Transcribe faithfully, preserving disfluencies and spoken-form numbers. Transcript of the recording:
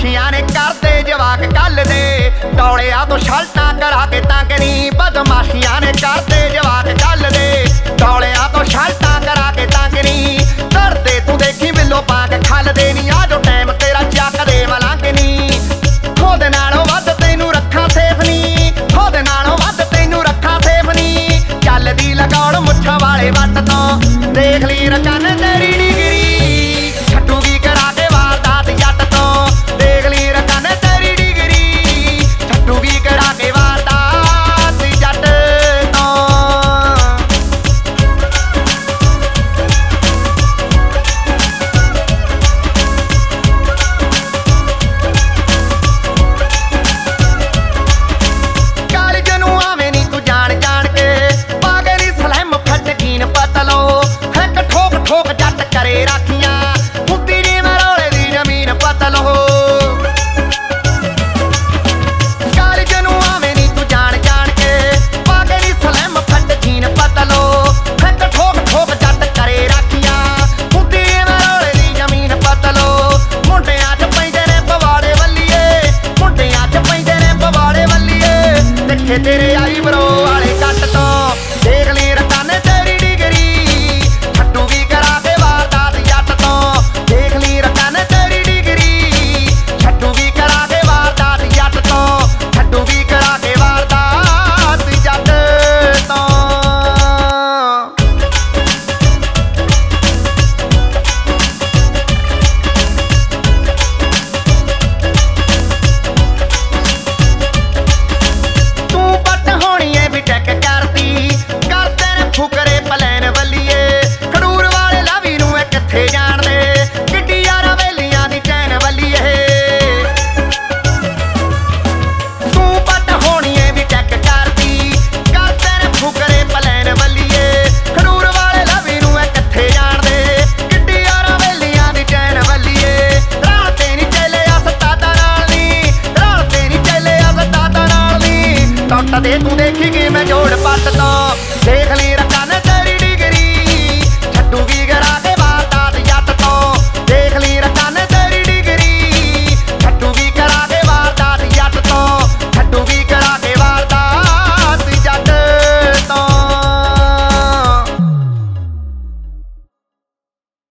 ਬਦਮਾਸ਼ੀਆਂ ਨੇ ਕਰਦੇ ਜਵਾਕ ਕੱਲ ਦੇ ਡੌਲਿਆਂ ਤੋਂ ਸ਼ਲਟਾਂ ਕਰਾ ਕੇ ਤੰਗ ਨੀ ਬਦਮਾਸ਼ੀਆਂ ਨੇ ਕਰਦੇ ਜਵਾਕ ਕੱਲ ਦੇ ਡੌਲਿਆਂ ਤੋਂ ਸ਼ਲਟਾਂ ਕਰਾ ਕੇ ਤੰਗ ਨੀ ਧਰਦੇ ਤੂੰ ਦੇਖੀ ਬਿੱਲੋ ਪਾ ਕੇ ਖੱਲਦੇ ਨੀ ਆ ਜੋ ਟਾਈਮ ਤੇਰਾ ਚੱਕਦੇ ਮਲੰਗ ਨੀ ਉਹਦੇ ਨਾਲੋਂ ਵੱਧ ਤੈਨੂੰ ਰੱਖਾਂ ਸੇਫ ਨੀ ਉਹਦੇ ਨਾਲੋਂ ਵੱਧ ਤੈਨੂੰ ਰੱਖਾਂ ਸੇਫ ਨੀ ਚੱਲਦੀ ਲਗਾਉਣ ਮੁੱਛਾਂ ਵਾਲੇ ਵੱਟ ਤੋਂ ਦੇਖ ਲਈ ਰਕਨ ਤੇਰੀ ਡਿਗਰੀ ਛੱਡੂਗੀ ਕਰਾ ਕੇ ਵਾਰਦਾਤ ਜੱਟ ਤੋਂ ਦੇਖ ਲਈ ਰਕਨ ਤੇਰੀ ਡਿਗਰੀ ਛੱਡੂਗੀ ਕਰਾ ਕੇ ਵਾਰਦਾਤ ਜੱਟ ਤੋਂ ਕਾਲਜ ਨੂੰ ਆਵੇਂ ਨੀ ਤੂੰ ਜਾਣ ਜਾਣ ਕੇ ਪਾਗੇ ਨੀ ਸਲੈਮ ਫੱਟ ਕੀਨ ਪਤਲੋ ਇੱਕ ਠੋਕ ਠੋਕ ਜੱਟ ਕਰੇ ਰਾਖੀਆਂ ਹੁੰਦੀ ਨੀ ਮਰੋਲੇ ਦੀ ਜ਼ਮੀਨ ਪਤਲੋ ਕਾਲਜ ਨੂੰ ਆਵੇਂ ਨੀ ਤੂੰ ਜਾਣ ਜਾਣ ਕੇ ਪਾਗੇ ਨੀ ਸਲੈਮ ਫੱਟ ਕੀਨ ਪਤਲੋ ਇੱਕ ਠੋਕ ਠੋਕ ਜੱਟ ਕਰੇ ਰਾਖੀਆਂ ਹੁੰਦੀ ਨੀ ਮਰੋਲੇ ਦੀ ਜ਼ਮੀਨ ਪਤਲੋ ਮੁੰਡਿਆਂ 'ਚ ਪੈਂਦੇ ਨੇ ਪਵਾੜੇ ਵੱਲੀਏ ਮੁੰਡਿਆਂ 'ਚ ਪੈਂਦੇ ਨੇ ਪਵਾੜੇ ਵੱਲੀਏ ਦੇਖੇ ਤੇਰੇ ਆਈ ਬਰੋ